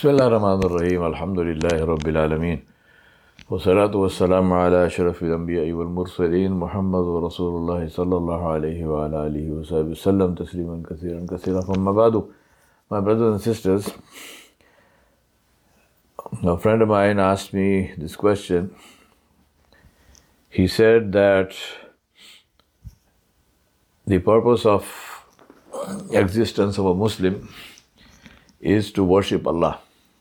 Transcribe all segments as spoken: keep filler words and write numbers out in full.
بسم الله الرحمن الرحيم الحمد لله رب العالمين والصلاة والسلام على أشرف الأنبياء والمرسلين محمد رسول الله صلى الله عليه وعلى آله وصحبه وسلم تسليما كثيرا كثيرا. فما بعد, my brothers and sisters, a friend of mine asked me this question. He said that the purpose of existence of a Muslim is to worship Allah.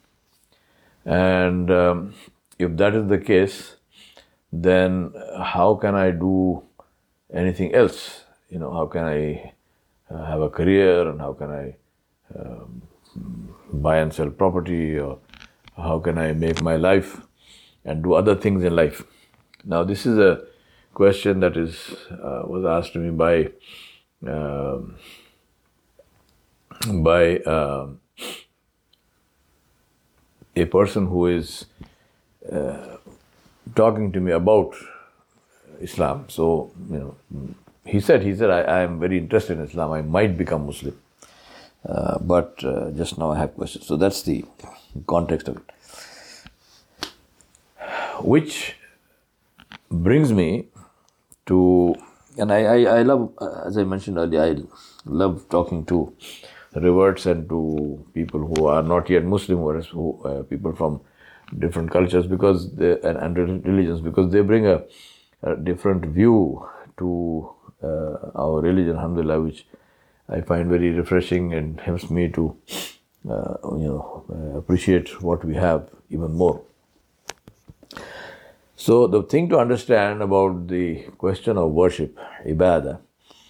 And um, if that is the case, then how can I do anything else? You know, how can I uh, have a career, and how can I um, buy and sell property, or how can I make my life and do other things in life? Now, this is a question that is uh, was asked to me by uh, by uh, a person who is uh, talking to me about Islam. So, you know, he said, he said, I, I am very interested in Islam. I might become Muslim. Uh, but uh, just now I have questions. So that's the context of it. Which brings me to, and I, I, I love, as I mentioned earlier, I love talking to reverts and to people who are not yet Muslim, or who, uh, people from different cultures because they, and, and religions, because they bring a, a different view to uh, our religion, alhamdulillah, which I find very refreshing and helps me to uh, you know uh, appreciate what we have even more. So the thing to understand about the question of worship, ibadah,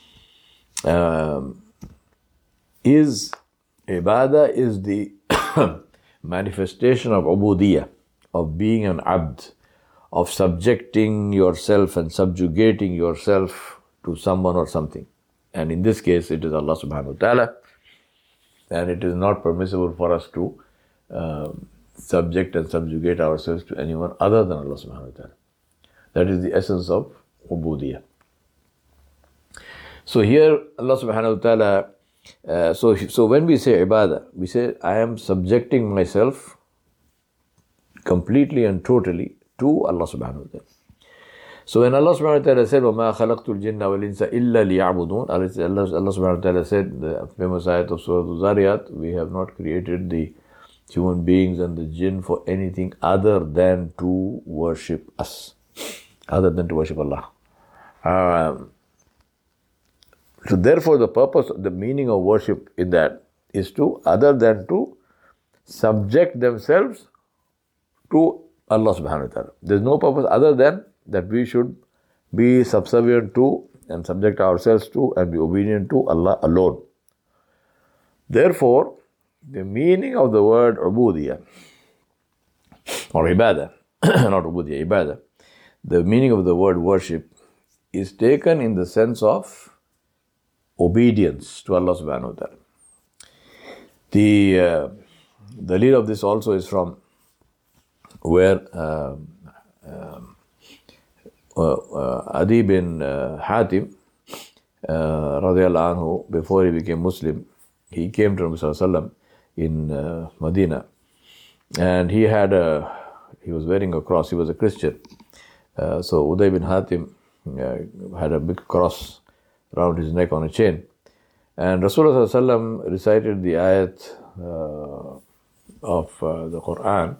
um, is ibadah is the manifestation of ubudiyah, of being an abd, of subjecting yourself and subjugating yourself to someone or something. And in this case, it is Allah subhanahu wa ta'ala. And it is not permissible for us to uh, subject and subjugate ourselves to anyone other than Allah subhanahu wa ta'ala. That is the essence of ubudiyah. So here, Allah subhanahu wa ta'ala Uh, so, so when we say ibadah, we say I am subjecting myself completely and totally to Allah subhanahu wa ta'ala. So when Allah subhanahu wa ta'ala said, وَمَا خَلَقْتُ الْجِنَّ وَالْإِنسَ إِلَّا لِيَعْبُدُونَ, Allah, Allah subhanahu wa ta'ala said, the famous ayat of Surah Al-Zariyat, we have not created the human beings and the jinn for anything other than to worship us, other than to worship Allah. Um, So therefore, the purpose, the meaning of worship in that is to, other than to subject themselves to Allah subhanahu wa ta'ala. There is no purpose other than that we should be subservient to and subject ourselves to and be obedient to Allah alone. Therefore, the meaning of the word ubudiyah or ibadah, not ubudiyah, ibadah, the meaning of the word worship is taken in the sense of obedience to Allah subhanahu wa ta'ala. The, uh, the lead of this also is from where uh, uh, uh, Adi bin uh, Hatim uh, radiallahu anhu, before he became Muslim, he came to Nabi sallallahu alaihi wasallam in uh, Medina, and he had a, he was wearing a cross. He was a Christian. Uh, so Uday bin Hatim uh, had a big cross around his neck on a chain. And Rasulullah sallallahu alaihi wasallam recited the ayat uh, of uh, the Quran,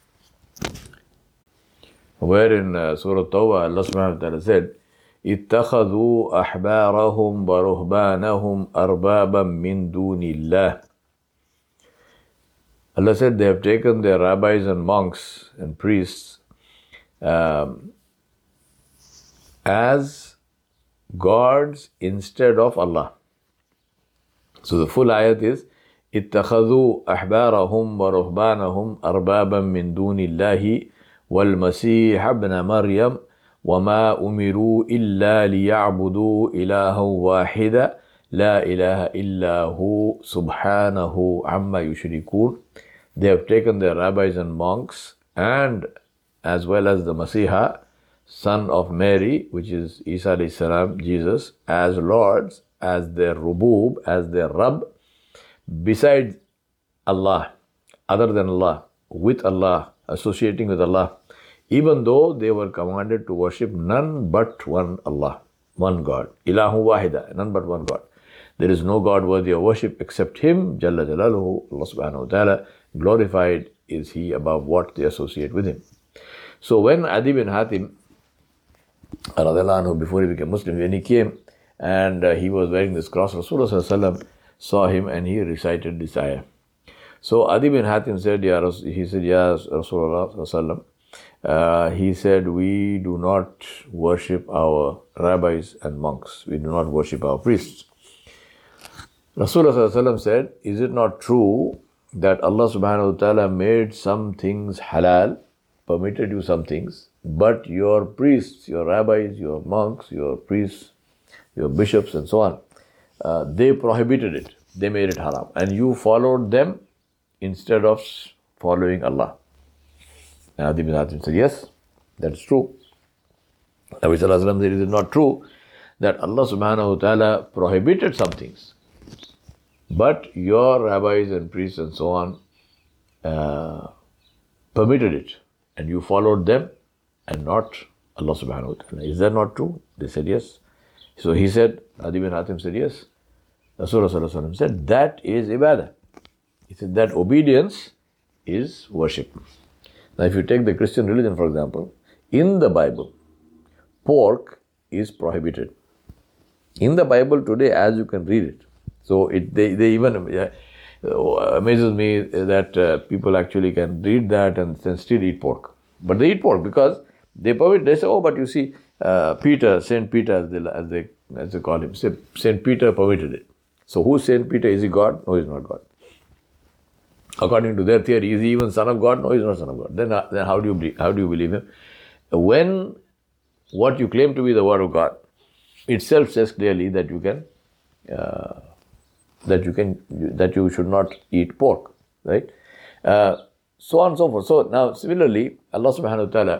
where in uh, Surah Tawbah, Allah subhanahu wa ta'ala said, اتَّخَذُوا أَحْبَارَهُمْ وَرُهْبَانَهُمْ أَرْبَابًا مِّن دُونِ اللَّهِ. Allah said they have taken their rabbis and monks and priests um, as gods instead of Allah. So the full ayat is اتخذوا أحبارهم ورهبانهم أربابا من دون الله والمسيح ابن مريم وما أمروا إلا ليعبدوا إلها واحدا لا إله إلا هو سبحانه عما يشركون. They have taken their rabbis and monks, and as well as the Masiha, son of Mary, which is Isa alayhi salam, Jesus, as lords, as their rubub, as their Rabb, besides Allah. other than Allah, with Allah, associating with Allah, even though they were commanded to worship none but one Allah, one God. Ilahu wahida, none but one God. There is no God worthy of worship except Him, Jalla Jalaluhu, Allah subhanahu wa ta'ala. Glorified is He above what they associate with Him. So when Adi bin Hatim, before he became Muslim, when he came and uh, he was wearing this cross, Rasulullah saw him and he recited this ayah. So Adi bin Hatim said, Ya Ras- he said, Ya Rasulullah, uh, he said, we do not worship our rabbis and monks. We do not worship our priests. Rasulullah said, is it not true that Allah subhanahu wa ta'ala made some things halal, permitted you some things, but your priests, your rabbis, your monks, your priests, your bishops and so on, uh, they prohibited it. They made it haram. And you followed them instead of following Allah. And Adi bin Hatim said, yes, that's true. Nabi Sallallahu Alaihi Wasallam said, it is not true that Allah subhanahu wa ta'ala prohibited some things, but your rabbis and priests and so on uh, permitted it, and you followed them and not Allah subhanahu wa ta'ala. Is that not true? They said yes. So he said, Adi bin Hatim said yes. Rasulullah Sallallahu Alaihi Wasallam said, that is ibadah. He said that obedience is worship. Now if you take the Christian religion, for example, in the Bible, pork is prohibited. In the Bible today, as you can read it. So it they, they even uh, amazes me that uh, people actually can read that and then still eat pork. But they eat pork because they permit, they say, oh, but you see, uh, Peter, Saint Peter, as they, as they as they call him, Saint Peter permitted it. So who's Saint Peter? Is he God? No, he's not God. According to their theory, is he even son of God? No, he's not son of God. Then, uh, then how do you believe, how do you believe him? When what you claim to be the word of God itself says clearly that you can uh, that you can that you should not eat pork, right? Uh, so on and so forth. So now similarly, Allah subhanahu wa ta'ala.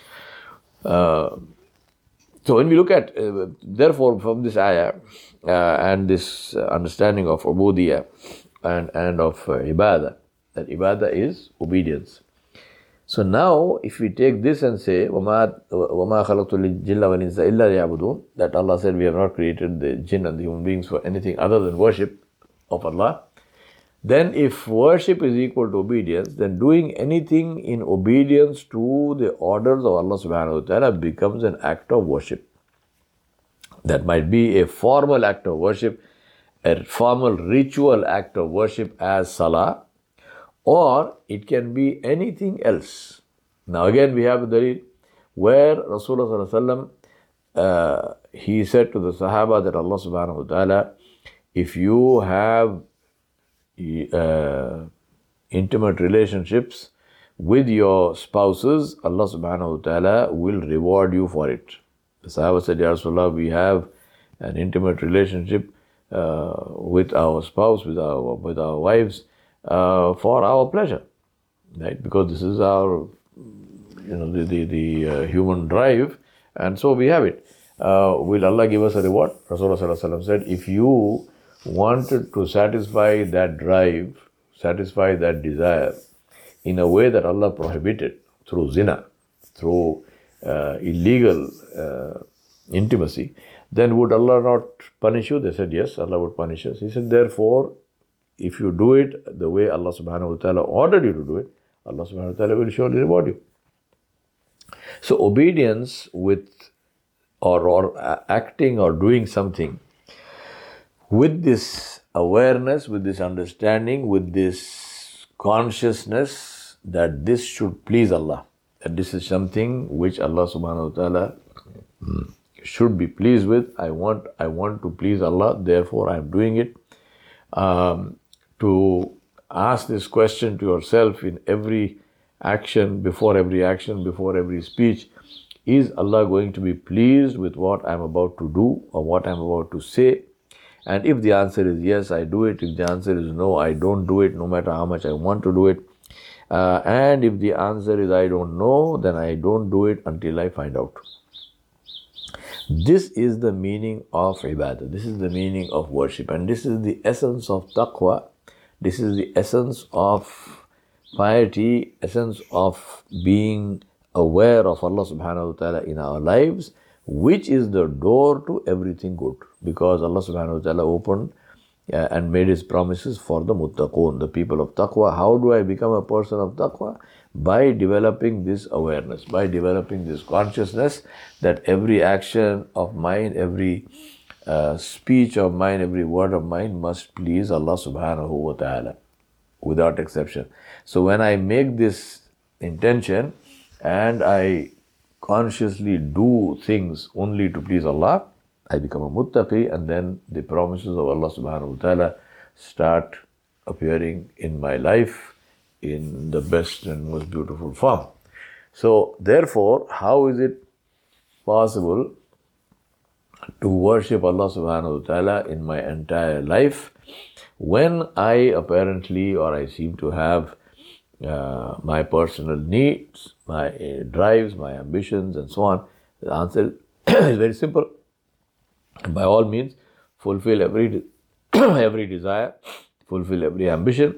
Uh, so when we look at, uh, therefore, from this ayah uh, and this uh, understanding of ubudiyah and and of uh, ibadah, that ibadah is obedience. So now, if we take this and say, وَمَا خَلَقْتُ الْجِنَّ وَالْإِنسَ إِلَّا لِيَعْبُدُونَ, that Allah said we have not created the jinn and the human beings for anything other than worship of Allah, then if worship is equal to obedience, then doing anything in obedience to the orders of Allah subhanahu wa ta'ala becomes an act of worship. That might be a formal act of worship, a formal ritual act of worship as salah, or it can be anything else. Now again we have the where Rasulullah sallallahu alaihi wasallam uh, he said to the Sahaba that Allah subhanahu wa ta'ala, if you have uh, intimate relationships with your spouses, Allah subhanahu wa ta'ala will reward you for it. The Sahaba said, Ya Rasulullah, we have an intimate relationship uh, with our spouse, with our with our wives, Uh, for our pleasure, right? Because this is our, you know, the the, the uh, human drive, and so we have it. Uh, will Allah give us a reward? Rasulullah Sallallahu Alaihi Wasallam said, if you wanted to satisfy that drive, satisfy that desire in a way that Allah prohibited, through zina, through uh, illegal uh, intimacy, then would Allah not punish you? They said, yes, Allah would punish us. He said, therefore, if you do it the way Allah subhanahu wa ta'ala ordered you to do it, Allah subhanahu wa ta'ala will surely reward you. So obedience with or, or acting or doing something with this awareness, with this understanding, with this consciousness that this should please Allah, that this is something which Allah subhanahu wa ta'ala should be pleased with. I want, I want to please Allah, therefore I am doing it. Um, to ask this question to yourself in every action, before every action, before every speech, is Allah going to be pleased with what I'm about to do or what I'm about to say? And if the answer is yes, I do it. If the answer is no, I don't do it, no matter how much I want to do it. Uh, and if the answer is I don't know, then I don't do it until I find out. This is the meaning of ibadah. This is the meaning of worship. And this is the essence of taqwa. This is the essence of piety, essence of being aware of Allah subhanahu wa ta'ala in our lives, which is the door to everything good. Because Allah subhanahu wa ta'ala opened uh, and made His promises for the muttaqoon, the people of taqwa. How do I become a person of taqwa? By developing this awareness, by developing this consciousness that every action of mine, every uh, speech of mine, every word of mine must please Allah subhanahu wa ta'ala, without exception. So when I make this intention and I consciously do things only to please Allah, I become a muttaqi, and then the promises of Allah subhanahu wa ta'ala start appearing in my life in the best and most beautiful form. So therefore, how is it possible to worship Allah subhanahu wa ta'ala in my entire life when I apparently, or I seem to have uh, my personal needs, my uh, drives, my ambitions and so on? The answer is very simple. By all means, fulfill every de- every desire, fulfill every ambition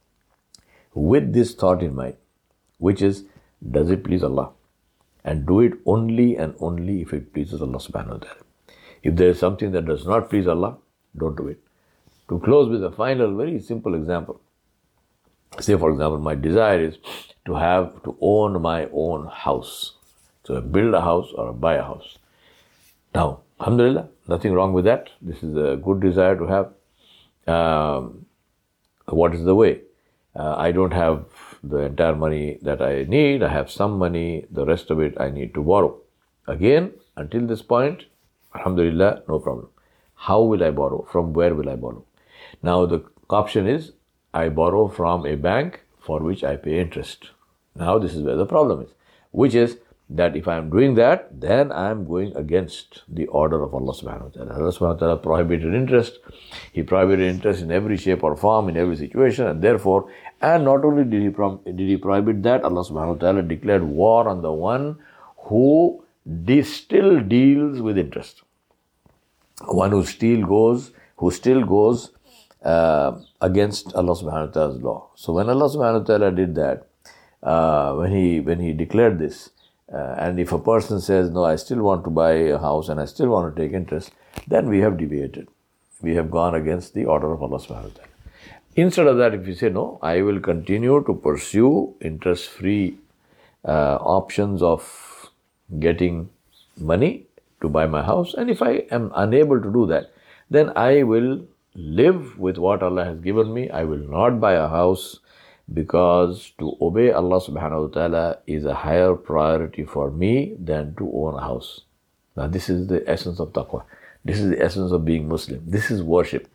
with this thought in mind, which is, does it please Allah? And do it only and only if it pleases Allah subhanahu wa ta'ala. If there is something that does not please Allah, don't do it. To close with a final, very simple example. Say, for example, my desire is to have, to own my own house. So I build a house or buy a house. Now, alhamdulillah, nothing wrong with that. This is a good desire to have. Um, what is the way? Uh, I don't have the entire money that I need. I have some money. The rest of it I need to borrow. Again, until this point, alhamdulillah, no problem. How will I borrow? From where will I borrow? Now the option is, I borrow from a bank for which I pay interest. Now this is where the problem is, which is that if I am doing that, then I am going against the order of Allah subhanahu wa ta'ala. Allah subhanahu wa ta'ala prohibited interest. He prohibited interest in every shape or form, in every situation, and therefore, and not only did he, pro- did he prohibit that, Allah subhanahu wa ta'ala declared war on the one who de- still deals with interest. One who still goes, who still goes uh, against Allah subhanahu wa ta'ala's law. So when Allah subhanahu wa ta'ala did that, uh, when he when he declared this, uh, and if a person says, no, I still want to buy a house and I still want to take interest, then we have deviated. We have gone against the order of Allah subhanahu wa ta'ala. Instead of that, if you say, no, I will continue to pursue interest-free uh, options of getting money to buy my house, and if I am unable to do that, then I will live with what Allah has given me. I will not buy a house, because to obey Allah subhanahu wa ta'ala is a higher priority for me than to own a house. Now this is the essence of taqwa. This is the essence of being Muslim. This is worship.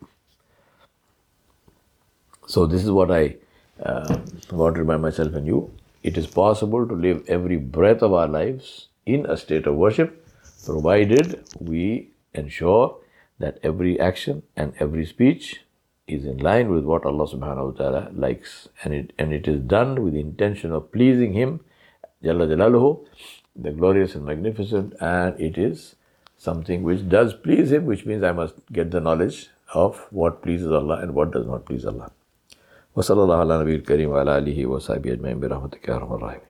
So this is what I uh, want to remind myself and you. It is possible to live every breath of our lives in a state of worship, provided we ensure that every action and every speech is in line with what Allah subhanahu wa ta'ala likes. And it, and it is done with the intention of pleasing Him, Jalla Jalaluhu, the glorious and magnificent, and it is something which does please Him, which means I must get the knowledge of what pleases Allah and what does not please Allah. Wa sallallahu ala nabiyil kareem wa ala alihi wa sahbihi ajma'in bi rahmatika ya arhamar rahimin.